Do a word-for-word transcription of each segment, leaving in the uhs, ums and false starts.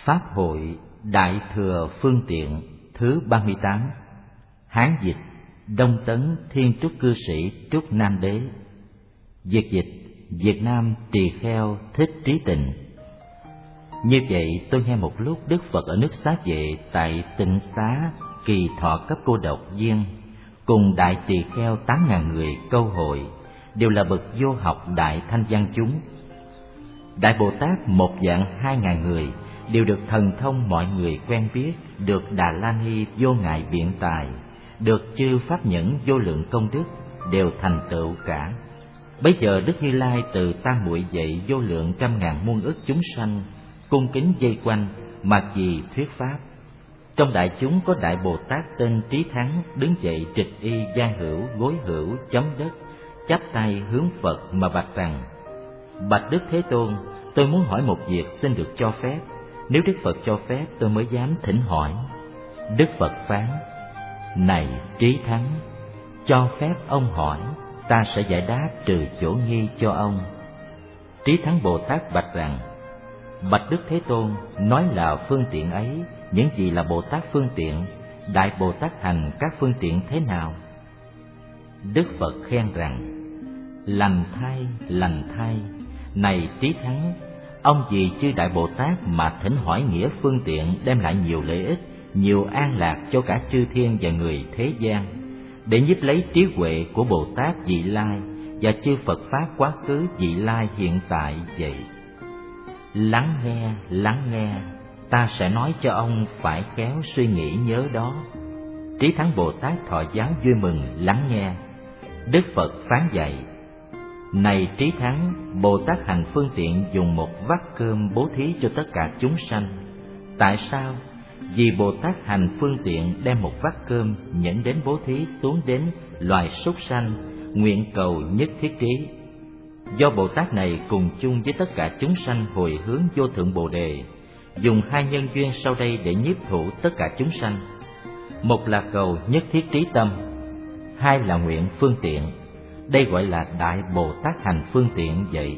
Pháp hội Đại Thừa Phương Tiện thứ ba mươi tám. Hán dịch Đông Tấn Thiên Trúc Cư Sĩ Trúc Nam Đế. Việt dịch Việt Nam Tỳ Kheo Thích Trí Tịnh. Như vậy tôi nghe một lúc Đức Phật ở nước Xá Vệ tại Tịnh Xá Kỳ Thọ Cấp Cô Độc Viên cùng đại tỳ kheo tám ngàn người câu hội, đều là bậc vô học đại thanh văn chúng. Đại Bồ Tát một vạn hai ngàn người đều được thần thông mọi người quen biết, được Đà La Ni vô ngại biện tài, được chư pháp nhẫn vô lượng công đức, đều thành tựu cả. Bấy giờ Đức Như Lai từ tam muội dậy vô lượng trăm ngàn muôn ức chúng sanh cung kính vây quanh mà vì thuyết pháp. Trong đại chúng có Đại Bồ Tát tên Trí Thắng đứng dậy trịch y giang hữu gối hữu chấm đất, chắp tay hướng Phật mà bạch rằng: Bạch Đức Thế Tôn, tôi muốn hỏi một việc, xin được cho phép. Nếu Đức Phật cho phép tôi mới dám thỉnh hỏi. Đức Phật phán: Này Trí Thắng, cho phép ông hỏi, ta sẽ giải đáp trừ chỗ nghi cho ông. Trí Thắng Bồ Tát bạch rằng: Bạch Đức Thế Tôn, nói là phương tiện ấy, những gì là Bồ Tát phương tiện? Đại Bồ Tát hành các phương tiện thế nào? Đức Phật khen rằng: Lành thay, lành thay. Này Trí Thắng, ông vì chư Đại Bồ Tát mà thỉnh hỏi nghĩa phương tiện đem lại nhiều lợi ích, nhiều an lạc cho cả chư thiên và người thế gian, để nhiếp lấy trí huệ của Bồ Tát vị lai và chư Phật Pháp quá khứ vị lai hiện tại vậy. Lắng nghe, lắng nghe, ta sẽ nói cho ông phải khéo suy nghĩ nhớ đó. Trí Thắng Bồ Tát thọ giáo vui mừng lắng nghe. Đức Phật phán dạy: Này Trí Thắng, Bồ Tát hành phương tiện dùng một vắt cơm bố thí cho tất cả chúng sanh. Tại sao? Vì Bồ Tát hành phương tiện đem một vắt cơm nhẫn đến bố thí xuống đến loài súc sanh, nguyện cầu nhất thiết trí. Do Bồ Tát này cùng chung với tất cả chúng sanh hồi hướng vô thượng Bồ Đề, dùng hai nhân duyên sau đây để nhiếp thủ tất cả chúng sanh. Một là cầu nhất thiết trí tâm, hai là nguyện phương tiện. Đây gọi là Đại Bồ Tát hành phương tiện vậy.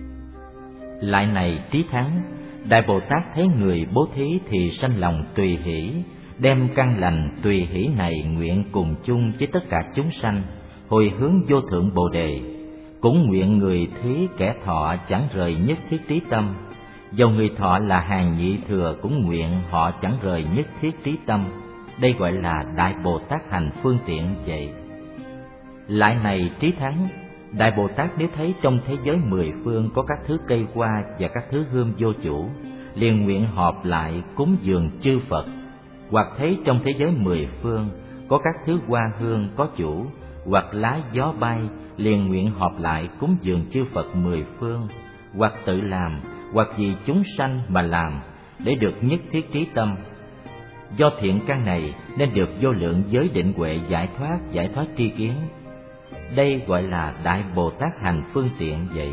Lại này Trí Thắng, Đại Bồ Tát thấy người bố thí thì sanh lòng tùy hỷ, đem căn lành tùy hỷ này nguyện cùng chung với tất cả chúng sanh, hồi hướng vô thượng Bồ Đề. Cũng nguyện người thí kẻ thọ chẳng rời nhất thiết trí tâm. Dầu người thọ là hàng nhị thừa cũng nguyện họ chẳng rời nhất thiết trí tâm. Đây gọi là Đại Bồ Tát hành phương tiện vậy. Lại này Trí Thắng, Đại Bồ Tát nếu thấy trong thế giới mười phương có các thứ cây hoa và các thứ hương vô chủ, liền nguyện họp lại cúng dường chư Phật. Hoặc thấy trong thế giới mười phương có các thứ hoa hương có chủ, hoặc lá gió bay, liền nguyện họp lại cúng dường chư Phật mười phương. Hoặc tự làm, hoặc vì chúng sanh mà làm, để được nhất thiết trí tâm. Do thiện căn này nên được vô lượng giới định huệ giải thoát, giải thoát tri kiến. Đây gọi là Đại Bồ Tát hành phương tiện vậy.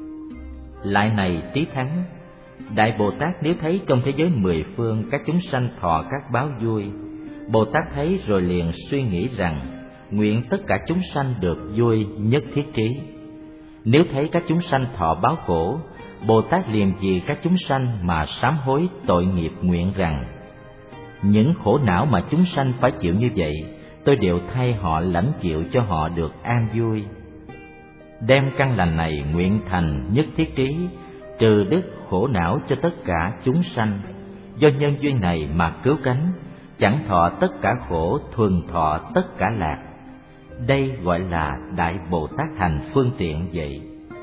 Lại này Trí Thắng, Đại Bồ Tát nếu thấy trong thế giới mười phương các chúng sanh thọ các báo vui, Bồ Tát thấy rồi liền suy nghĩ rằng nguyện tất cả chúng sanh được vui nhất thiết trí. Nếu thấy các chúng sanh thọ báo khổ, Bồ Tát liền vì các chúng sanh mà sám hối tội nghiệp, nguyện rằng: Những khổ não mà chúng sanh phải chịu như vậy, tôi đều thay họ lãnh chịu cho họ được an vui. Đem căn lành này nguyện thành nhất thiết trí, trừ đức khổ não cho tất cả chúng sanh. Do nhân duyên này mà cứu cánh, chẳng thọ tất cả khổ, thuần thọ tất cả lạc. Đây gọi là Đại Bồ Tát hành phương tiện vậy.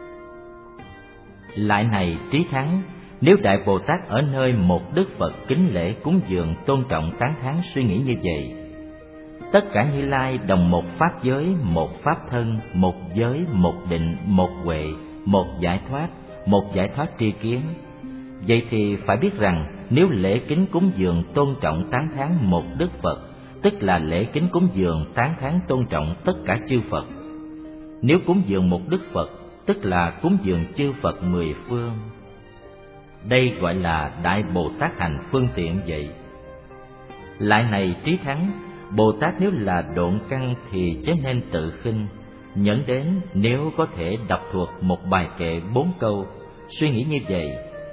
Lại này Trí Thắng, nếu Đại Bồ Tát ở nơi một Đức Phật kính lễ cúng dường tôn trọng tán thán suy nghĩ như vậy: Tất cả Như Lai đồng một pháp giới, một pháp thân, một giới, một định, một huệ, một giải thoát, một giải thoát tri kiến. Vậy thì phải biết rằng nếu lễ kính cúng dường tôn trọng tán thán một Đức Phật, tức là lễ kính cúng dường tán thán tôn trọng tất cả chư Phật. Nếu cúng dường một Đức Phật, tức là cúng dường chư Phật mười phương. Đây gọi là Đại Bồ Tát hành phương tiện vậy. Lại này Trí Thắng, Bồ Tát nếu là độn căn thì chớ nên tự khinh, nhẫn đến nếu có thể đọc thuộc một bài kệ bốn câu, suy nghĩ như vậy: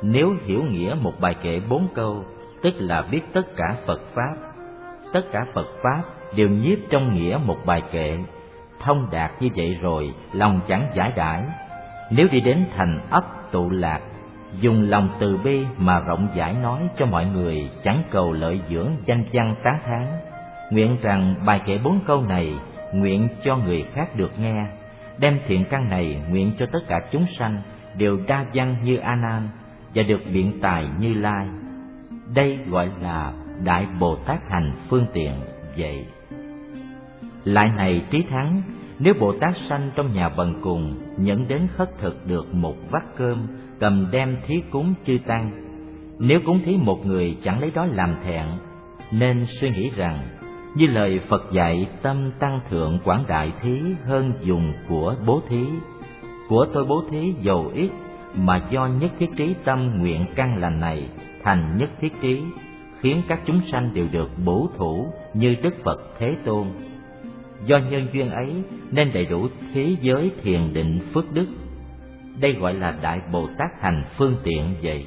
Nếu hiểu nghĩa một bài kệ bốn câu, tức là biết tất cả Phật Pháp. Tất cả Phật Pháp đều nhiếp trong nghĩa một bài kệ. Thông đạt như vậy rồi, lòng chẳng giải đãi. Nếu đi đến thành ấp tụ lạc, dùng lòng từ bi mà rộng rãi nói cho mọi người, chẳng cầu lợi dưỡng danh văn tán thán. Nguyện rằng bài kệ bốn câu này nguyện cho người khác được nghe, đem thiện căn này nguyện cho tất cả chúng sanh đều đa văn như A Nan và được biện tài Như Lai. Đây gọi là Đại Bồ Tát hành phương tiện vậy. Lại này Trí Thắng, nếu Bồ Tát sanh trong nhà bần cùng, nhận đến khất thực được một vắt cơm, cầm đem thí cúng chư tăng, nếu cúng thí một người chẳng lấy đó làm thẹn, nên suy nghĩ rằng như lời Phật dạy, tâm tăng thượng quảng đại thí hơn dùng của bố thí. Của tôi bố thí dầu ít, mà do nhất thiết trí tâm nguyện căn lành này thành nhất thiết trí, khiến các chúng sanh đều được bổ thủ như Đức Phật Thế Tôn. Do nhân duyên ấy nên đầy đủ thế giới thiền định phước đức. Đây gọi là Đại Bồ Tát hành phương tiện vậy.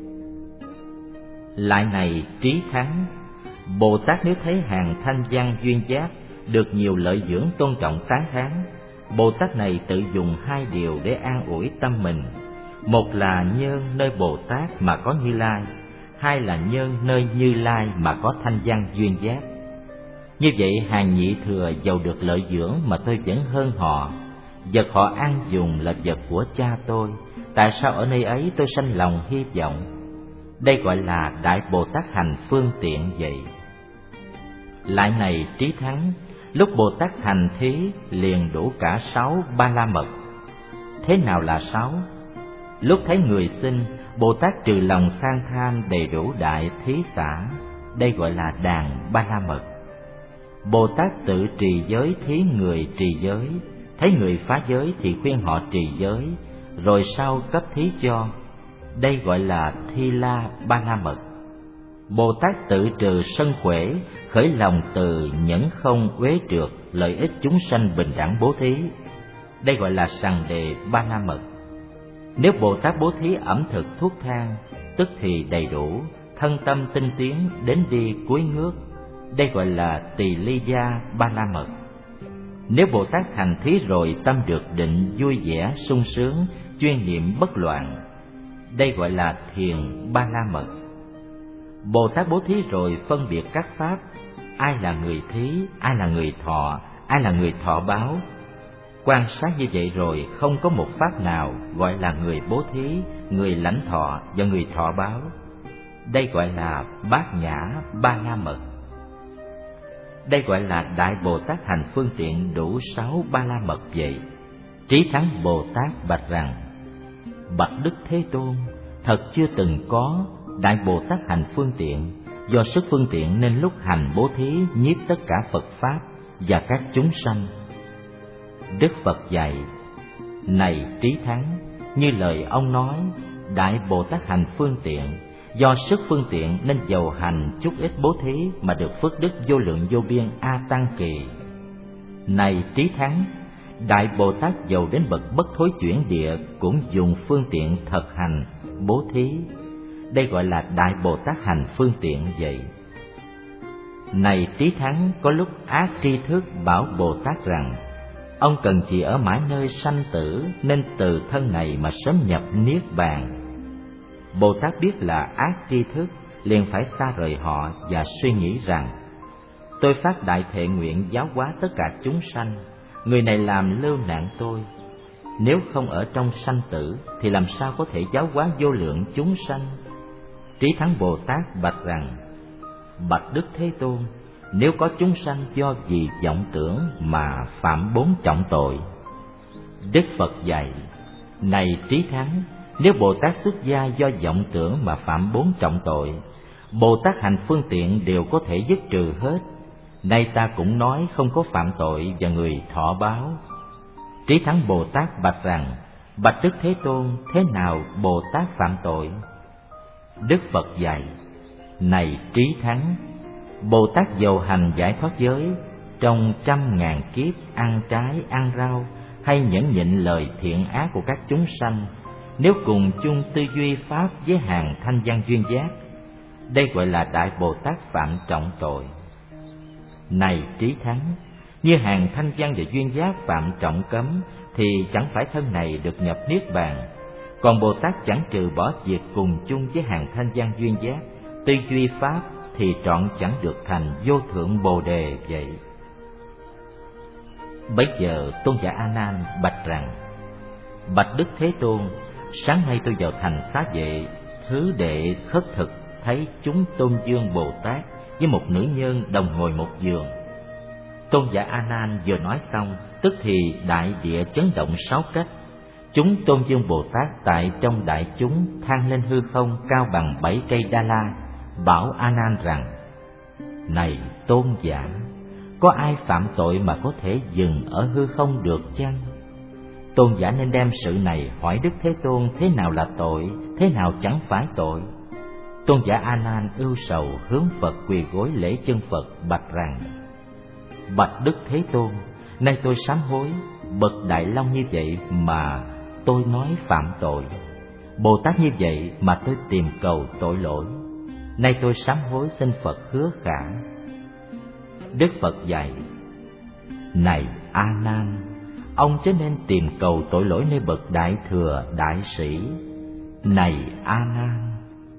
Lại này Trí Thắng, Bồ Tát nếu thấy hàng thanh văn duyên giác được nhiều lợi dưỡng tôn trọng tán thán, Bồ Tát này tự dùng hai điều để an ủi tâm mình. Một là nhân nơi Bồ Tát mà có Như Lai, hai là nhân nơi Như Lai mà có thanh văn duyên giác. Như vậy hàng nhị thừa giàu được lợi dưỡng mà tôi vẫn hơn họ. Vật họ ăn dùng là vật của cha tôi, tại sao ở nơi ấy tôi sanh lòng hy vọng? Đây gọi là Đại Bồ Tát hành phương tiện vậy. Lại này Trí Thắng, lúc Bồ Tát hành thí liền đủ cả sáu ba la mật. Thế nào là sáu? Lúc thấy người sinh, Bồ Tát trừ lòng sang tham đầy đủ đại thí xả. Đây gọi là đàn ba la mật. Bồ Tát tự trì giới thí người trì giới, thấy người phá giới thì khuyên họ trì giới, rồi sau cấp thí cho. Đây gọi là thi la ba la mật. Bồ Tát tự trừ sân khỏe, khởi lòng từ nhẫn không uế trượt, lợi ích chúng sanh bình đẳng bố thí. Đây gọi là sằng đề ba la mật. Nếu Bồ Tát bố thí ẩm thực thuốc thang, tức thì đầy đủ, thân tâm tinh tiến đến đi cuối ngước. Đây gọi là tỳ ly gia ba la mật. Nếu Bồ Tát hành thí rồi tâm được định vui vẻ sung sướng, chuyên niệm bất loạn. Đây gọi là thiền ba la mật. Bồ Tát bố thí rồi phân biệt các pháp, ai là người thí, ai là người thọ, ai là người thọ báo. Quan sát như vậy rồi không có một pháp nào gọi là người bố thí, người lãnh thọ và người thọ báo. Đây gọi là bát nhã ba la mật. Đây gọi là Đại Bồ Tát hành phương tiện đủ sáu ba la mật vậy. Trí Thắng Bồ Tát bạch rằng: Bạch Đức Thế Tôn, thật chưa từng có Đại Bồ Tát hành phương tiện, do sức phương tiện nên lúc hành bố thí nhiếp tất cả Phật Pháp và các chúng sanh. Đức Phật dạy: Này Trí Thắng, như lời ông nói, Đại Bồ Tát hành phương tiện, do sức phương tiện nên dầu hành chút ít bố thí mà được phước đức vô lượng vô biên A Tăng Kỳ. Này Trí Thắng, Đại Bồ Tát dầu đến bậc bất thối chuyển địa cũng dùng phương tiện thật hành bố thí. Đây gọi là Đại Bồ Tát hành phương tiện vậy. Này Trí Thắng, có lúc ác tri thức bảo Bồ Tát rằng: Ông cần chỉ ở mãi nơi sanh tử, nên từ thân này mà sớm nhập Niết Bàn. Bồ Tát biết là ác tri thức, liền phải xa rời họ và suy nghĩ rằng: Tôi phát đại thệ nguyện giáo hóa tất cả chúng sanh, người này làm lưu nạn tôi. Nếu không ở trong sanh tử thì làm sao có thể giáo hóa vô lượng chúng sanh? Trí Thắng Bồ Tát bạch rằng: Bạch Đức Thế Tôn, nếu có chúng sanh do vì vọng tưởng mà phạm bốn trọng tội. Đức Phật dạy: Này Trí Thắng, nếu Bồ Tát xuất gia do vọng tưởng mà phạm bốn trọng tội, Bồ Tát hành phương tiện đều có thể dứt trừ hết. Nay ta cũng nói không có phạm tội và người thọ báo. Trí Thắng Bồ Tát bạch rằng: Bạch Đức Thế Tôn, thế nào Bồ Tát phạm tội? Đức Phật dạy: Này Trí Thắng, Bồ Tát dầu hành giải thoát giới, trong trăm ngàn kiếp ăn trái ăn rau, hay nhẫn nhịn lời thiện ác của các chúng sanh, nếu cùng chung tư duy pháp với hàng thanh văn duyên giác, đây gọi là Đại Bồ Tát phạm trọng tội. Này trí thắng, như hàng thanh văn và duyên giác phạm trọng cấm, thì chẳng phải thân này được nhập niết bàn. Còn Bồ Tát chẳng trừ bỏ việc cùng chung với hàng thanh văn duyên giác, tư duy pháp, thì trọn chẳng được thành vô thượng Bồ Đề vậy. Bấy giờ Tôn giả A Nan bạch rằng: Bạch Đức Thế Tôn, sáng nay tôi vào thành Xá Vệ, thứ đệ khất thực thấy chúng Tôn Dương Bồ Tát với một nữ nhân đồng ngồi một giường. Tôn giả A Nan vừa nói xong, tức thì đại địa chấn động sáu cách. Chúng Tôn Dương Bồ Tát tại trong đại chúng thang lên hư không cao bằng bảy cây đa la, bảo A Nan rằng: Này Tôn giả, có ai phạm tội mà có thể dừng ở hư không được chăng? Tôn giả nên đem sự này hỏi Đức Thế Tôn thế nào là tội, thế nào chẳng phải tội. Tôn giả A Nan ưu sầu hướng Phật quỳ gối lễ chân Phật bạch rằng: Bạch Đức Thế Tôn, nay tôi sám hối, bậc Đại Long như vậy mà tôi nói phạm tội, Bồ Tát như vậy mà tôi tìm cầu tội lỗi. Nay tôi sám hối xin Phật hứa khả. Đức Phật dạy: Này A Nan, ông chớ nên tìm cầu tội lỗi nơi bậc Đại Thừa Đại Sĩ. Này A Nan,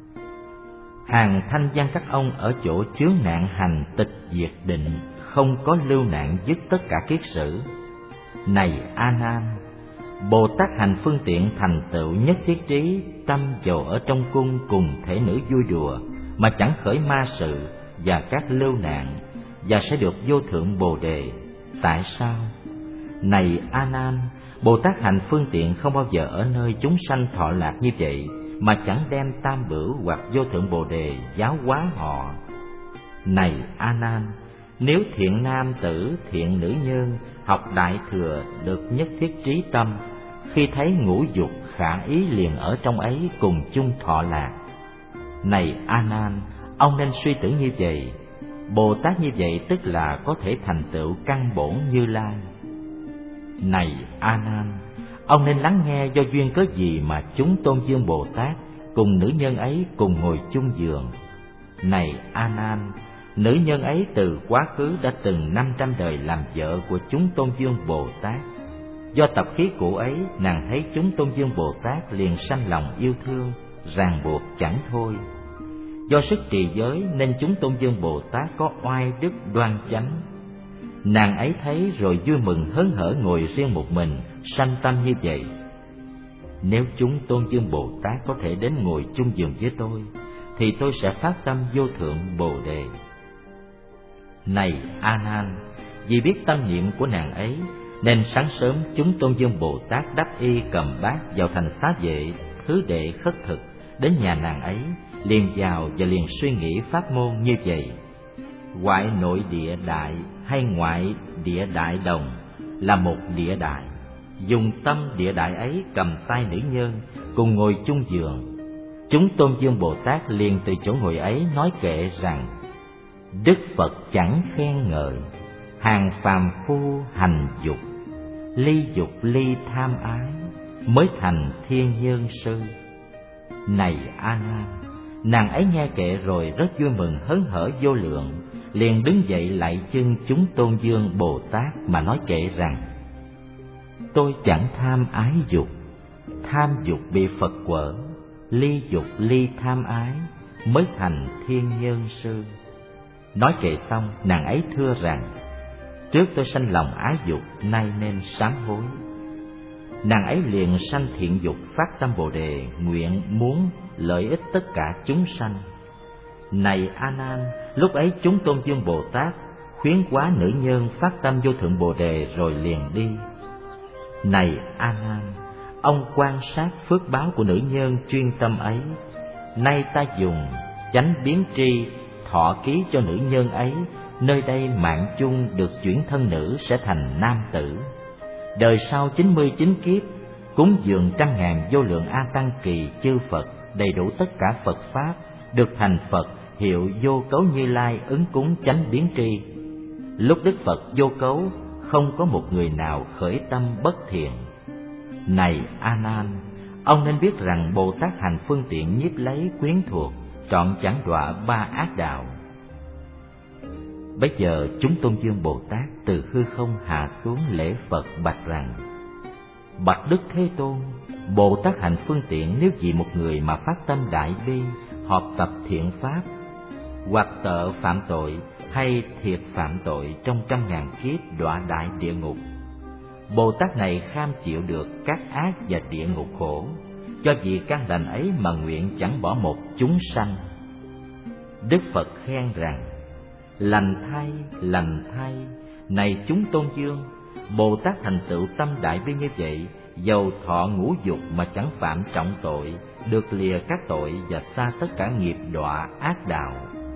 hàng thanh văn các ông ở chỗ chướng nạn hành tịch diệt định, không có lưu nạn dứt tất cả kiết sử. Này A Nan, Bồ Tát hành phương tiện thành tựu nhất thiết trí, tâm dầu ở trong cung cùng thể nữ vui đùa, mà chẳng khởi ma sự và các lưu nạn, và sẽ được vô thượng Bồ Đề. Tại sao? Này A Nan, Bồ Tát hành phương tiện không bao giờ ở nơi chúng sanh thọ lạc như vậy, mà chẳng đem tam bửu hoặc vô thượng Bồ Đề giáo hóa họ. Này A Nan, nếu thiện nam tử, thiện nữ nhân học Đại Thừa được nhất thiết trí tâm, khi thấy ngũ dục khả ý liền ở trong ấy cùng chung thọ lạc. Này A Nan, ông nên suy tưởng như vậy. Bồ Tát như vậy tức là có thể thành tựu căn bổn Như Lai. Này A Nan, ông nên lắng nghe do duyên cớ gì mà chúng Tôn Dương Bồ Tát cùng nữ nhân ấy cùng ngồi chung giường. Này A Nan, nữ nhân ấy từ quá khứ đã từng năm trăm đời làm vợ của chúng Tôn Dương Bồ Tát. Do tập khí cũ ấy, nàng thấy chúng Tôn Dương Bồ Tát liền sanh lòng yêu thương, ràng buộc chẳng thôi. Do sức trì giới nên chúng Tôn Dương Bồ Tát có oai đức đoan chánh. Nàng ấy thấy rồi vui mừng hớn hở ngồi riêng một mình, sanh tâm như vậy: Nếu chúng Tôn Dương Bồ Tát có thể đến ngồi chung giường với tôi, thì tôi sẽ phát tâm vô thượng Bồ Đề. Này A Nan, vì biết tâm niệm của nàng ấy, nên sáng sớm chúng Tôn Dương Bồ Tát đắp y cầm bát vào thành Xá Vệ, thứ đệ khất thực, đến nhà nàng ấy, liền vào và liền suy nghĩ pháp môn như vậy: Ngoại nội địa đại hay ngoại địa đại đồng là một địa đại. Dùng tâm địa đại ấy cầm tay nữ nhân, cùng ngồi chung giường. Chúng Tôn Dương Bồ Tát liền từ chỗ ngồi ấy nói kệ rằng: Đức Phật chẳng khen ngợi hàng phàm phu hành dục, ly dục ly tham ái, mới thành thiên nhân sư. Này A Nan, nàng ấy nghe kệ rồi rất vui mừng hớn hở vô lượng, liền đứng dậy lạy chân chúng Tôn Dương Bồ Tát mà nói kệ rằng: Tôi chẳng tham ái dục, tham dục bị Phật quở, ly dục ly tham ái, mới thành thiên nhân sư. Nói kệ xong, nàng ấy thưa rằng: Trước tôi sanh lòng ái dục, nay nên sám hối. Nàng ấy liền sanh thiện dục, phát tâm Bồ Đề, nguyện muốn lợi ích tất cả chúng sanh. Này A Nan, lúc ấy chúng Tôn Dương Bồ Tát khuyến quá nữ nhân phát tâm vô thượng Bồ Đề rồi liền đi. Này A Nan, ông quan sát phước báo của nữ nhân chuyên tâm ấy. Nay ta dùng chánh biến tri thọ ký cho nữ nhân ấy, nơi đây mạng chung được chuyển thân nữ sẽ thành nam tử. Đời sau chín mươi chín kiếp, cúng dường trăm ngàn vô lượng A Tăng kỳ chư Phật, đầy đủ tất cả Phật Pháp, được thành Phật, hiệu Vô Cấu Như Lai ứng cúng chánh biến tri. Lúc Đức Phật vô cấu, không có một người nào khởi tâm bất thiện. Này A Nan, ông nên biết rằng Bồ Tát hành phương tiện nhiếp lấy quyến thuộc, trọn chẳng đọa ba ác đạo. Bây giờ chúng Tôn Dương Bồ Tát từ hư không hạ xuống lễ Phật bạch rằng: Bạch Đức Thế Tôn, Bồ Tát hành phương tiện nếu vì một người mà phát tâm đại bi, học tập thiện pháp, hoặc tợ phạm tội hay thiệt phạm tội trong trăm ngàn kiếp đọa đại địa ngục, Bồ Tát này kham chịu được các ác và địa ngục khổ, cho vì căn lành ấy mà nguyện chẳng bỏ một chúng sanh. Đức Phật khen rằng: Lành thay, lành thay, này chúng Tôn Dương, Bồ Tát thành tựu tâm đại bi như vậy, dầu thọ ngũ dục mà chẳng phạm trọng tội, được lìa các tội và xa tất cả nghiệp đọa ác đạo.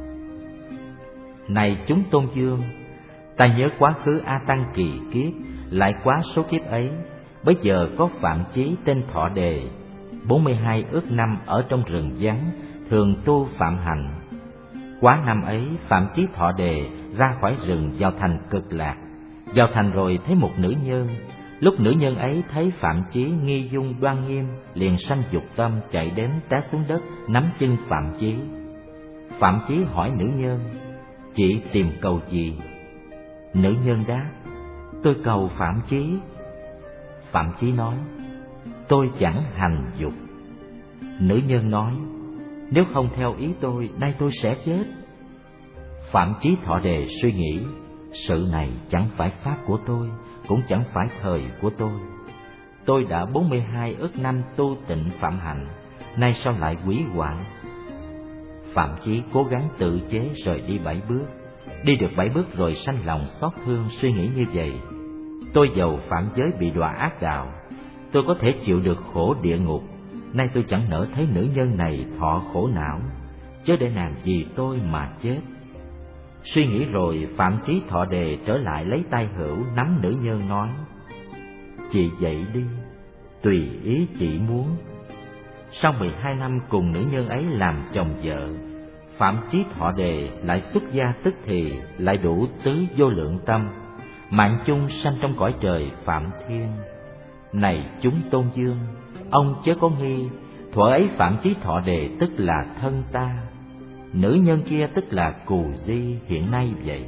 Này chúng Tôn Dương, ta nhớ quá khứ A Tăng kỳ kiếp, lại quá số kiếp ấy, bây giờ có Phạm Chí tên Thọ Đề, bốn mươi hai ước năm ở trong rừng vắng, thường tu phạm hành. Quá năm ấy, Phạm Chí Thọ Đề ra khỏi rừng vào thành Cực Lạc. Vào thành rồi thấy một nữ nhân. Lúc nữ nhân ấy thấy Phạm Chí nghi dung đoan nghiêm, liền sanh dục tâm, chạy đến té xuống đất, nắm chân Phạm Chí. Phạm Chí hỏi nữ nhân: Chị tìm cầu gì? Nữ nhân đáp: Tôi cầu Phạm Chí. Phạm Chí nói: Tôi chẳng hành dục. Nữ nhân nói: Nếu không theo ý tôi, nay tôi sẽ chết. Phạm Chí Thọ Đề suy nghĩ: Sự này chẳng phải pháp của tôi, cũng chẳng phải thời của tôi. Tôi đã bốn mươi hai ức năm tu tịnh phạm hạnh, nay sao lại hủy hoại? Phạm Chí cố gắng tự chế rời đi bảy bước. Đi được bảy bước rồi sanh lòng xót thương, suy nghĩ như vậy: Tôi dầu phạm giới bị đọa ác đạo, tôi có thể chịu được khổ địa ngục, nay tôi chẳng nỡ thấy nữ nhân này thọ khổ não, chớ để nàng vì tôi mà chết. Suy nghĩ rồi, Phạm Chí Thọ Đề trở lại lấy tay hữu nắm nữ nhân nói: Chị dậy đi, tùy ý chị muốn. Sau mười hai năm cùng nữ nhân ấy làm chồng vợ, Phạm Chí Thọ Đề lại xuất gia tức thì, lại đủ tứ vô lượng tâm, mạng chung sanh trong cõi trời Phạm Thiên. Này chúng Tôn Dương, ông chớ có nghi, thuở ấy Phạm Chí Thọ Đề tức là thân ta, nữ nhân kia tức là Cù Di hiện nay vậy.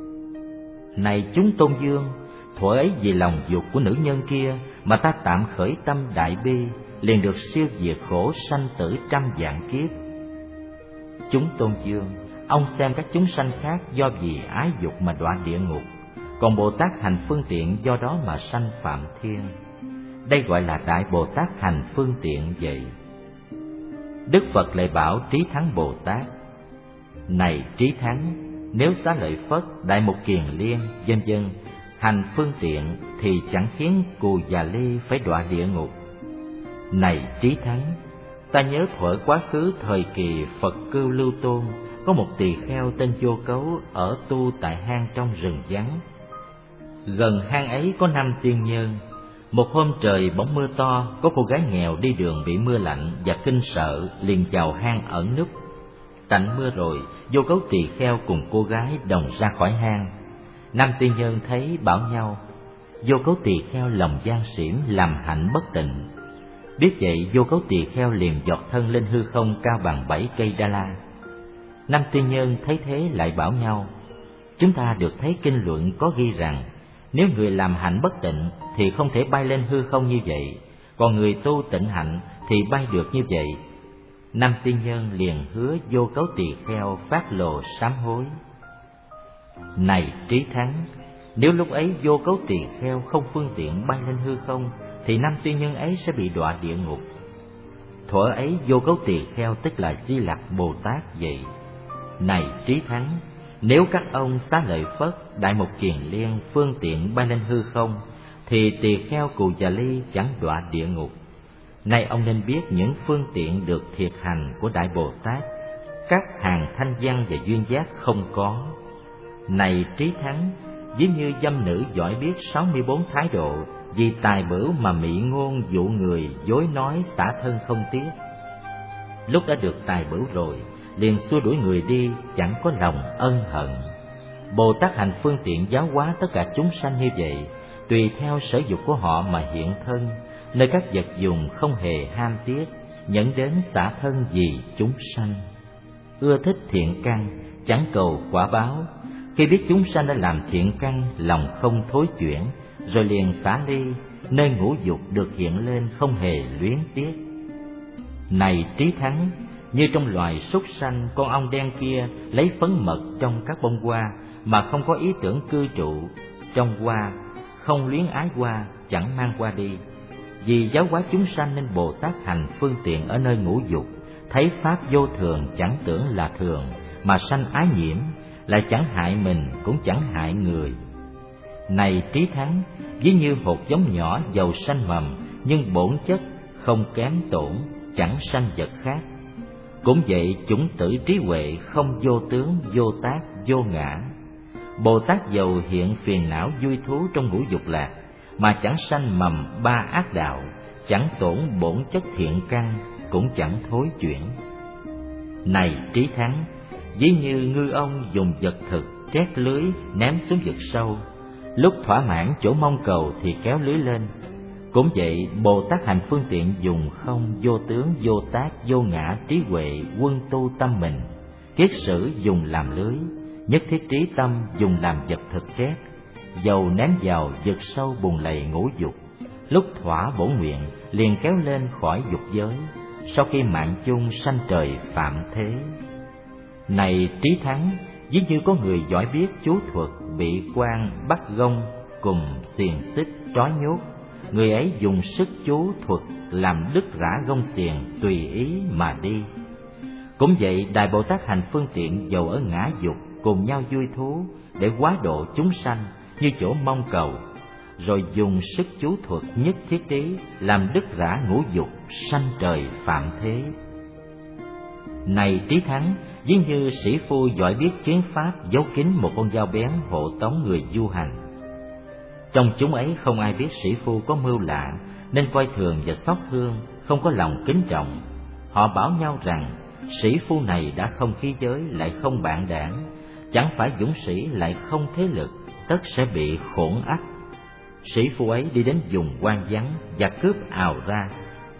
Này chúng Tôn Dương, thuở ấy vì lòng dục của nữ nhân kia mà ta tạm khởi tâm đại bi, liền được siêu diệt khổ sanh tử trăm vạn kiếp. Chúng Tôn Dương, ông xem các chúng sanh khác do vì ái dục mà đọa địa ngục, còn Bồ Tát hành phương tiện do đó mà sanh Phạm Thiên. Đây gọi là Đại Bồ Tát hành phương tiện vậy. Đức Phật lại bảo Trí Thắng Bồ Tát: Này Trí Thắng, nếu Xá Lợi Phất, Đại Mục Kiền Liên, vân vân hành phương tiện thì chẳng khiến Cù Già Ly phải đọa địa ngục. Này Trí Thắng, ta nhớ thuở quá khứ thời kỳ Phật Cưu Lưu Tôn, có một tỳ kheo tên Vô Cấu ở tu tại hang trong rừng vắng. Gần hang ấy có năm tiên nhân. Một hôm trời bỗng mưa to, có cô gái nghèo đi đường bị mưa lạnh và kinh sợ, liền vào hang ẩn núp. Tạnh mưa rồi, Vô Cấu tỳ kheo cùng cô gái đồng ra khỏi hang. Năm tiên nhân thấy bảo nhau: Vô Cấu tỳ kheo lòng gian xỉm, làm hạnh bất tịnh. Biết vậy, Vô Cấu tỳ kheo liền giọt thân lên hư không cao bằng bảy cây đa la. Năm tiên nhân thấy thế lại bảo nhau: Chúng ta được thấy kinh luận có ghi rằng, nếu người làm hạnh bất tịnh thì không thể bay lên hư không như vậy, còn người tu tịnh hạnh thì bay được như vậy. Năm tiên nhân liền hứa Vô Cấu tỳ kheo phát lộ sám hối: Này Trí Thắng, nếu lúc ấy Vô Cấu tỳ kheo không phương tiện bay lên hư không, thì năm tiên nhân ấy sẽ bị đọa địa ngục. Thuở ấy Vô Cấu tỳ kheo tức là Di Lặc Bồ Tát vậy. Này Trí Thắng, nếu các ông Xá Lợi Phất, Đại Mục Kiền Liên phương tiện bay lên hư không, thì tỳ kheo Cù Già Ly chẳng đọa địa ngục. Nay ông nên biết những phương tiện được thiệt hành của Đại Bồ Tát, các hàng thanh văn và duyên giác không có. Này Trí Thắng, ví như dâm nữ giỏi biết sáu mươi bốn thái độ, vì tài bửu mà mị ngôn dụ người, dối nói xả thân không tiếc. Lúc đã được tài bửu rồi, liền xua đuổi người đi, chẳng có lòng ân hận. Bồ Tát hành phương tiện giáo hóa tất cả chúng sanh như vậy, tùy theo sở dục của họ mà hiện thân, nơi các vật dùng không hề ham tiếc, nhẫn đến xả thân vì chúng sanh. Ưa thích thiện căn, chẳng cầu quả báo, khi biết chúng sanh đã làm thiện căn, lòng không thối chuyển, rồi liền xả ly, nơi ngũ dục được hiện lên không hề luyến tiếc. Này trí thắng, như trong loài súc sanh, con ong đen kia lấy phấn mật trong các bông hoa mà không có ý tưởng cư trụ trong hoa, không luyến ái hoa, chẳng mang hoa đi. Vì giáo hóa chúng sanh nên Bồ Tát hành phương tiện ở nơi ngũ dục, thấy pháp vô thường chẳng tưởng là thường, mà sanh ái nhiễm, lại chẳng hại mình cũng chẳng hại người. Này trí thắng, ví như hột giống nhỏ giàu sanh mầm, nhưng bổn chất không kém tổn, chẳng sanh vật khác. Cũng vậy, chủng tử trí huệ không vô tướng, vô tác, vô ngã. Bồ Tát dầu hiện phiền não vui thú trong ngũ dục lạc, mà chẳng sanh mầm ba ác đạo, chẳng tổn bổn chất thiện căn, cũng chẳng thối chuyển. Này trí thắng, ví như ngư ông dùng vật thực trét lưới ném xuống vực sâu, lúc thỏa mãn chỗ mong cầu thì kéo lưới lên. Cũng vậy, Bồ Tát hành phương tiện dùng không vô tướng, vô tác, vô ngã trí huệ quân tu tâm mình, kiết sử dùng làm lưới, nhất thiết trí tâm dùng làm vật thực trét, dầu ném vào vực sâu bùn lầy ngũ dục, lúc thỏa bổ nguyện liền kéo lên khỏi dục giới, sau khi mạng chung sanh trời phạm thế. Này trí thắng, ví như có người giỏi biết chú thuật, bị quan bắt gông cùng xiềng xích trói nhốt, người ấy dùng sức chú thuật làm đứt rã gông xiềng tùy ý mà đi. Cũng vậy, Đại Bồ Tát hành phương tiện dầu ở ngã dục cùng nhau vui thú để hóa độ chúng sanh như chỗ mong cầu, rồi dùng sức chú thuật nhất thiết trí làm đứt rã ngũ dục sanh trời phạm thế. Này trí thắng, ví như sĩ phu giỏi biết chiến pháp giấu kín một con dao bén hộ tống người du hành. Trong chúng ấy không ai biết sĩ phu có mưu lạ, nên coi thường và xót thương, không có lòng kính trọng. Họ bảo nhau rằng sĩ phu này đã không khí giới, lại không bạn đảng, chẳng phải dũng sĩ lại không thế lực, tất sẽ bị khổn ách. Sĩ phu ấy đi đến vùng hoang vắng và cướp ào ra.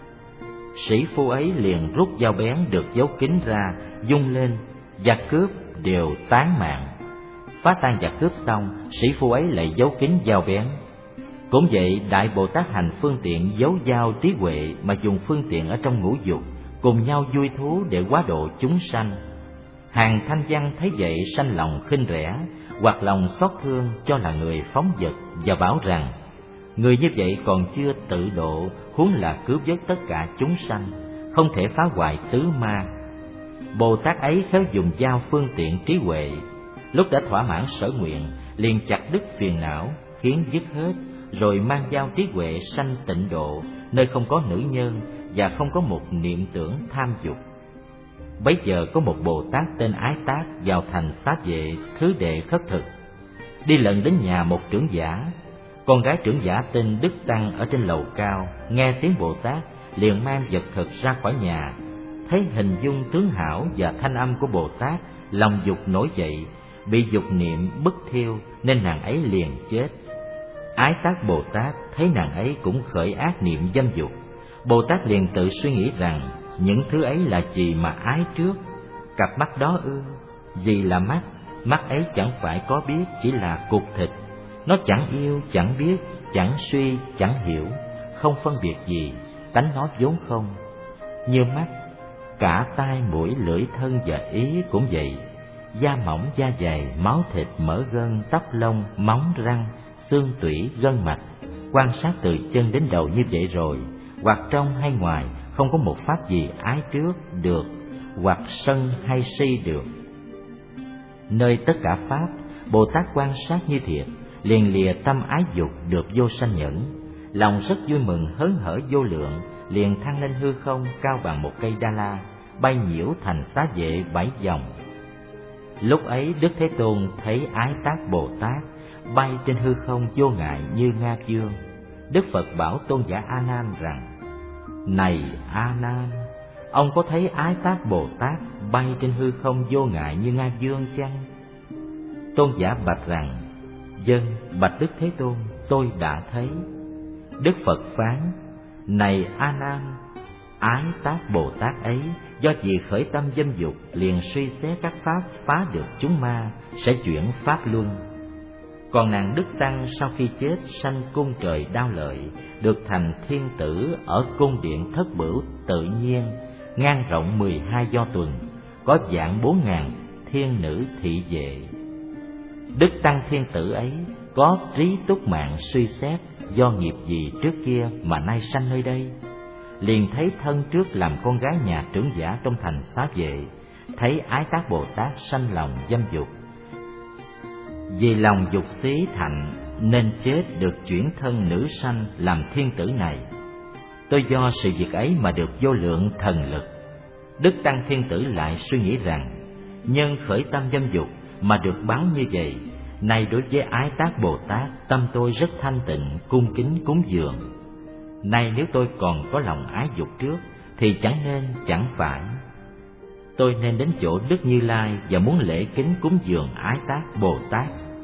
Sĩ phu ấy liền rút dao bén được giấu kín ra, vung lên, và cướp đều tán mạng. Phá tan và cướp xong, sĩ phu ấy lại giấu kín dao bén. Cũng vậy, Đại Bồ Tát hành phương tiện giấu dao trí huệ mà dùng phương tiện ở trong ngũ dục, cùng nhau vui thú để hóa độ chúng sanh. Hàng thanh văn thấy vậy sanh lòng khinh rẻ, hoặc lòng xót thương cho là người phóng dật, và bảo rằng người như vậy còn chưa tự độ, huống là cứu vớt tất cả chúng sanh, không thể phá hoại tứ ma. Bồ Tát ấy khéo dùng dao phương tiện trí huệ, lúc đã thỏa mãn sở nguyện liền chặt đứt phiền não, khiến dứt hết, rồi mang dao trí huệ sanh tịnh độ, nơi không có nữ nhân và không có một niệm tưởng tham dục. Bấy giờ có một Bồ Tát tên Ái Tát vào thành Xá Vệ thứ đệ khất thực, đi lần đến nhà một trưởng giả. Con gái trưởng giả tên Đức Tăng ở trên lầu cao nghe tiếng Bồ Tát liền mang vật thực ra khỏi nhà, thấy hình dung tướng hảo và thanh âm của Bồ Tát, lòng dục nổi dậy, bị dục niệm bức thiêu nên nàng ấy liền chết. Ái Tát Bồ Tát thấy nàng ấy cũng khởi ác niệm dâm dục, Bồ Tát liền tự suy nghĩ rằng những thứ ấy là gì mà ái trước? Cặp mắt đó ư? Gì là mắt? Mắt ấy chẳng phải có biết, chỉ là cục thịt. Nó chẳng yêu, chẳng biết, chẳng suy, chẳng hiểu, không phân biệt gì, tánh nó vốn không. Như mắt, cả tai mũi lưỡi thân và ý cũng vậy. Da mỏng da dày, máu thịt mỡ gân, tóc lông, móng răng, xương tủy, gân mạch, quan sát từ chân đến đầu như vậy rồi, hoặc trong hay ngoài, không có một pháp gì ái trước được, hoặc sân hay si được. Nơi tất cả pháp, Bồ Tát quan sát như thiệt, liền lìa tâm ái dục được vô sanh nhẫn, lòng rất vui mừng hớn hở vô lượng, liền thăng lên hư không cao bằng một cây đa la, bay nhiễu thành Xá Vệ bảy vòng. Lúc ấy Đức Thế Tôn thấy Ái Tát Bồ Tát bay trên hư không vô ngại như Nga Dương. Đức Phật bảo Tôn giả A Nan rằng: Này A Nan, ông có thấy Ái Tát Bồ Tát bay trên hư không vô ngại như Nga Dương chăng? Tôn giả bạch rằng: Vâng, bạch Đức Thế Tôn, tôi đã thấy. Đức Phật phán: Này A Nan, Ái Tát Bồ Tát ấy do vì khởi tâm dâm dục liền suy xét các pháp phá được chúng ma, sẽ chuyển pháp luân. Còn nàng Đức Tăng sau khi chết sanh cung trời Đao Lợi, được thành thiên tử ở cung điện Thất Bửu tự nhiên, ngang rộng mười hai do tuần, có dạng bốn ngàn thiên nữ thị vệ. Đức Tăng thiên tử ấy có trí túc mạng suy xét do nghiệp gì trước kia mà nay sanh nơi đây, liền thấy thân trước làm con gái nhà trưởng giả trong thành Xá Vệ, thấy Ái Tát Bồ Tát sanh lòng dâm dục. Vì lòng dục xí thạnh nên chết, được chuyển thân nữ sanh làm thiên tử này. Tôi do sự việc ấy mà được vô lượng thần lực. Đức Tăng thiên tử lại suy nghĩ rằng, nhân khởi tâm dâm dục mà được báo như vậy, nay đối với Ái Tát Bồ Tát tâm tôi rất thanh tịnh, cung kính cúng dường. Nay nếu tôi còn có lòng ái dục trước thì chẳng nên chẳng phải. Tôi nên đến chỗ Đức Như Lai và muốn lễ kính cúng dường Ái Tát Bồ Tát.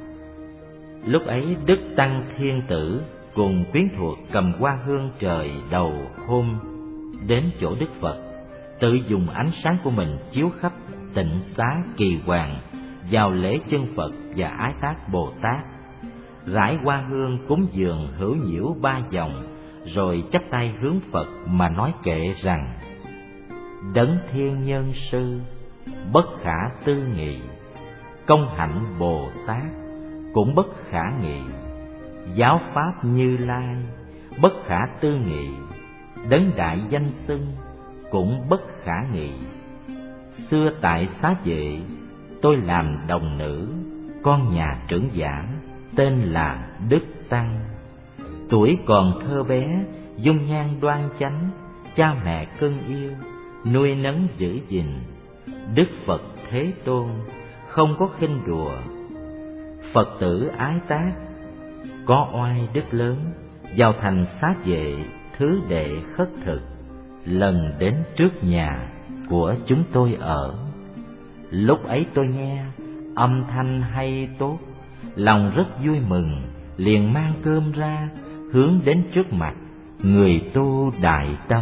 Lúc ấy Đức Tăng thiên tử cùng quyến thuộc cầm hoa hương trời đầu hôm đến chỗ Đức Phật, tự dùng ánh sáng của mình chiếu khắp tịnh xá Kỳ Hoàng vào lễ chân Phật và Ái Tát Bồ Tát, rải hoa hương cúng dường hữu nhiễu ba vòng, rồi chắp tay hướng Phật mà nói kệ rằng: Đấng Thiên Nhân Sư bất khả tư nghị, công hạnh Bồ Tát cũng bất khả nghị, giáo pháp Như Lai bất khả tư nghị, đấng đại danh xưng cũng bất khả nghị. Xưa tại Xá Vệ tôi làm đồng nữ, con nhà trưởng giả tên là Đức Tăng. Tuổi còn thơ bé, dung nhan đoan chánh, cha mẹ cưng yêu, nuôi nấng giữ gìn. Đức Phật Thế Tôn không có khinh đùa. Phật tử Ái Tát có oai đức lớn, vào thành Xá Vệ thứ đệ khất thực, lần đến trước nhà của chúng tôi ở. Lúc ấy tôi nghe âm thanh hay tốt, lòng rất vui mừng, liền mang cơm ra hướng đến trước mặt người tu đại tâm.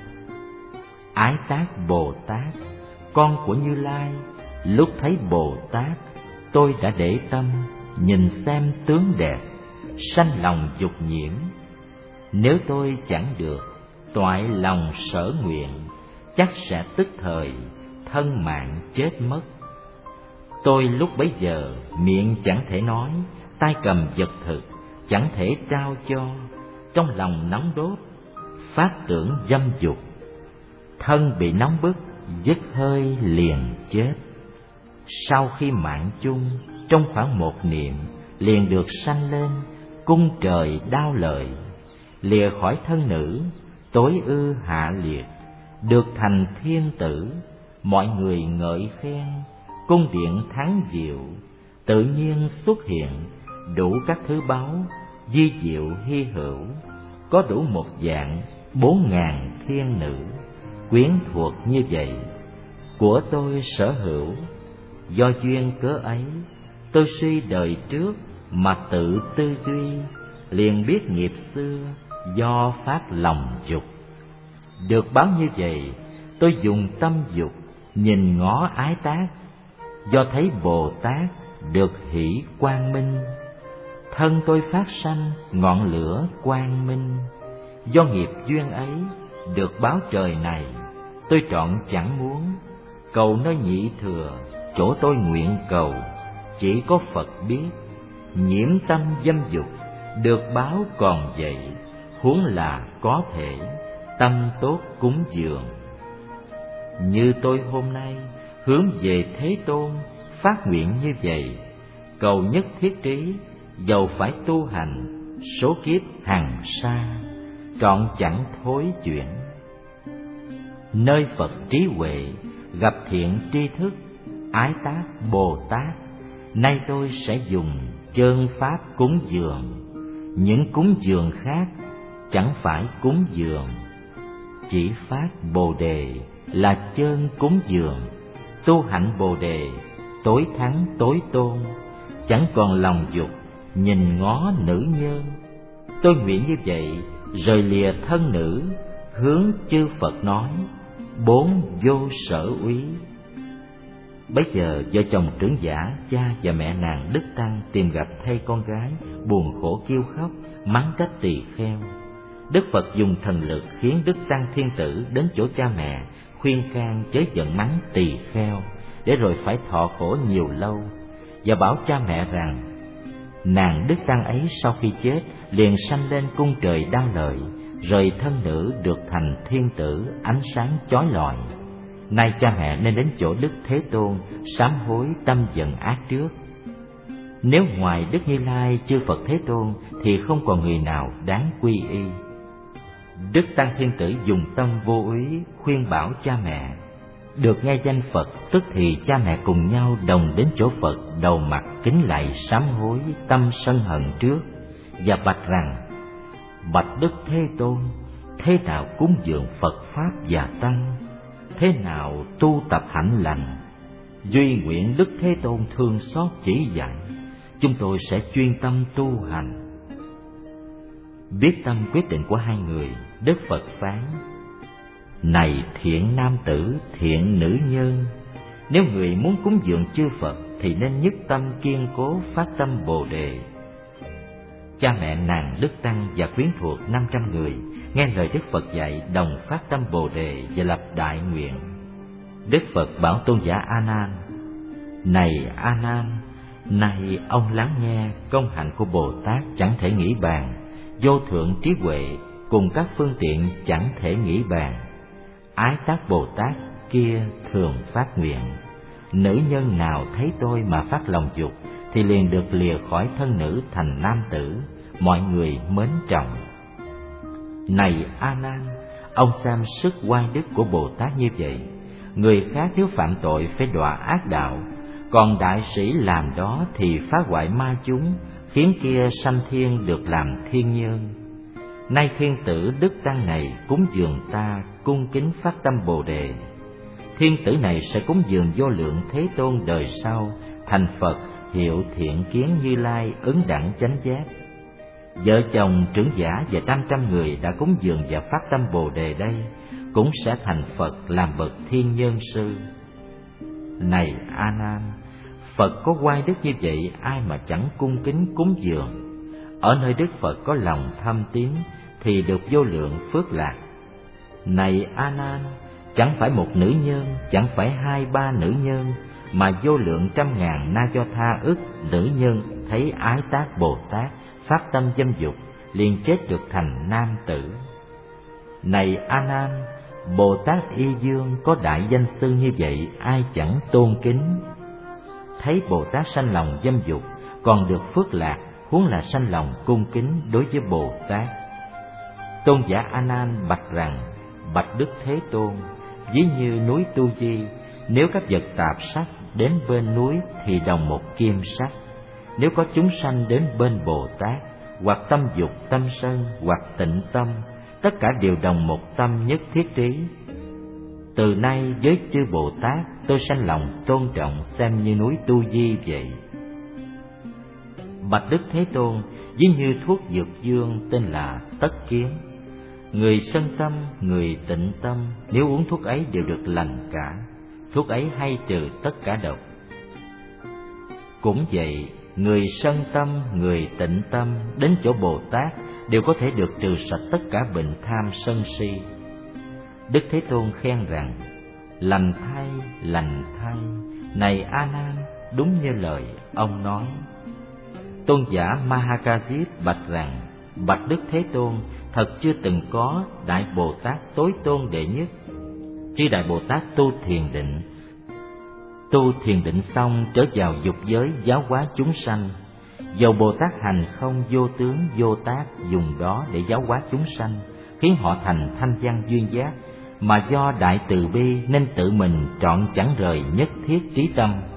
Ái Tát Bồ Tát, con của Như Lai, lúc thấy Bồ Tát, tôi đã để tâm nhìn xem tướng đẹp, sanh lòng dục nhiễm. Nếu tôi chẳng được toại lòng sở nguyện, chắc sẽ tức thời thân mạng chết mất. Tôi lúc bấy giờ miệng chẳng thể nói, tay cầm vật thực chẳng thể trao cho, trong lòng nóng đốt, phát tưởng dâm dục, thân bị nóng bức, dứt hơi liền chết. Sau khi mạng chung, trong khoảng một niệm liền được sanh lên cung trời Đao Lợi, lìa khỏi thân nữ tối ư hạ liệt, được thành thiên tử. Mọi người ngợi khen, cung điện thắng diệu, tự nhiên xuất hiện đủ các thứ báu di diệu hy hữu, có đủ một dạng bốn ngàn thiên nữ quyến thuộc như vậy. Của tôi sở hữu, do duyên cớ ấy, tôi suy đời trước mà tự tư duy, liền biết nghiệp xưa do phát lòng dục. Được báo như vậy, tôi dùng tâm dục nhìn ngó Ái Tát, do thấy Bồ Tát được hỷ quang minh, thân tôi phát sanh ngọn lửa quang minh. Do nghiệp duyên ấy được báo trời này, tôi trọn chẳng muốn cầu nơi nhị thừa, chỗ tôi nguyện cầu chỉ có Phật biết. Nhiễm tâm dâm dục được báo còn vậy, huống là có thể tâm tốt cúng dường. Như tôi hôm nay hướng về Thế Tôn phát nguyện như vậy, cầu nhất thiết trí, dầu phải tu hành số kiếp hằng sa, trọn chẳng thối chuyển. Nơi Phật trí huệ gặp thiện tri thức Ái Tát Bồ Tát, nay tôi sẽ dùng chơn pháp cúng dường. Những cúng dường khác chẳng phải cúng dường, chỉ phát Bồ Đề là chơn cúng dường. Tu hạnh Bồ Đề tối thắng tối tôn, chẳng còn lòng dục nhìn ngó nữ nhân. Tôi nguyện như vậy rồi lìa thân nữ, hướng chư Phật nói: bốn vô sở úy. Bấy giờ vợ chồng trưởng giả, cha và mẹ nàng Đức Tăng tìm gặp thay con gái, buồn khổ kêu khóc, mắng trách tỳ kheo. Đức Phật dùng thần lực khiến Đức Tăng Thiên Tử đến chỗ cha mẹ, khuyên can chớ giận mắng tỳ kheo, để rồi phải thọ khổ nhiều lâu, và bảo cha mẹ rằng nàng Đức Tăng ấy sau khi chết liền sanh lên cung trời đau lợi, rời thân nữ được thành thiên tử ánh sáng chói lọi. Nay cha mẹ nên đến chỗ Đức Thế Tôn sám hối tâm giận ác trước. Nếu ngoài Đức Như Lai chư Phật Thế Tôn thì không còn người nào đáng quy y. Đức Tăng Thiên Tử dùng tâm vô úy khuyên bảo cha mẹ. Được nghe danh Phật, tức thì cha mẹ cùng nhau đồng đến chỗ Phật, đầu mặt kính lạy sám hối tâm sân hận trước, và bạch rằng: bạch Đức Thế Tôn, thế nào cúng dường Phật Pháp và Tăng, thế nào tu tập hạnh lành, duy nguyện Đức Thế Tôn thương xót chỉ dạy, chúng tôi sẽ chuyên tâm tu hành. Biết tâm quyết định của hai người, Đức Phật phán: này thiện nam tử, thiện nữ nhân, nếu người muốn cúng dường chư Phật thì nên nhất tâm kiên cố phát tâm Bồ Đề. Cha mẹ nàng Đức Tăng và quyến thuộc năm trăm người nghe lời Đức Phật dạy, đồng phát tâm Bồ Đề và lập đại nguyện. Đức Phật bảo tôn giả A Nan: này A Nan, nay ông lắng nghe công hạnh của Bồ Tát chẳng thể nghĩ bàn, vô thượng trí huệ cùng các phương tiện chẳng thể nghĩ bàn. Ái Tác Bồ Tát kia thường phát nguyện: nữ nhân nào thấy tôi mà phát lòng dục thì liền được lìa khỏi thân nữ thành nam tử, mọi người mến trọng. Này A Nan, ông xem sức oai đức của Bồ Tát như vậy, người khác nếu phạm tội phải đọa ác đạo, còn đại sĩ làm đó thì phá hoại ma chúng, khiến kia sanh thiên được làm thiên nhân. Nay thiên tử Đức Tăng này cúng dường ta cung kính phát tâm Bồ Đề, thiên tử này sẽ cúng dường vô lượng Thế Tôn đời sau thành Phật, hiệu thiện kiến Như Lai ứng đẳng chánh giác. Vợ chồng trưởng giả và trăm trăm người đã cúng dường và phát tâm Bồ Đề đây cũng sẽ thành Phật làm bậc thiên nhân sư. Này A Nan, Phật có oai đức như vậy, ai mà chẳng cung kính cúng dường. Ở nơi Đức Phật có lòng thâm tín thì được vô lượng phước lạc. Này A Nan, chẳng phải một nữ nhân, chẳng phải hai ba nữ nhân, mà vô lượng trăm ngàn na do tha ức nữ nhân thấy Ái Tác Bồ Tát phát tâm dâm dục, liền chết được thành nam tử. Này A Nan, Bồ Tát Y Dương có đại danh sư như vậy, ai chẳng tôn kính. Thấy Bồ Tát sanh lòng dâm dục còn được phước lạc, huống là sanh lòng cung kính đối với Bồ Tát. Tôn giả A Nan bạch rằng: bạch Đức Thế Tôn, ví như núi Tu Di, nếu các vật tạp sắc đến bên núi thì đồng một kim sắc. Nếu có chúng sanh đến bên Bồ Tát, hoặc tâm dục, tâm sân, hoặc tịnh tâm, tất cả đều đồng một tâm nhất thiết trí. Từ nay với chư Bồ Tát, tôi sanh lòng tôn trọng xem như núi Tu Di vậy. Bạch Đức Thế Tôn, ví như thuốc dược dương tên là Tất Kiến. Người sân tâm, người tịnh tâm, nếu uống thuốc ấy đều được lành cả. Thuốc ấy hay trừ tất cả độc. Cũng vậy, người sân tâm, người tịnh tâm đến chỗ Bồ Tát đều có thể được trừ sạch tất cả bệnh tham sân si. Đức Thế Tôn khen rằng: lành thay, lành thay, này A Nan, đúng như lời ông nói. Tôn giả Mahakajip bạch rằng: bạch Đức Thế Tôn, thật chưa từng có Đại Bồ Tát tối tôn đệ nhất. Chư Đại Bồ Tát tu thiền định, tu thiền định xong trở vào dục giới giáo hóa chúng sanh. Dầu Bồ Tát hành không vô tướng vô tác, dùng đó để giáo hóa chúng sanh, khiến họ thành thanh văn duyên giác, mà do đại từ bi nên tự mình trọn chẳng rời nhất thiết trí tâm.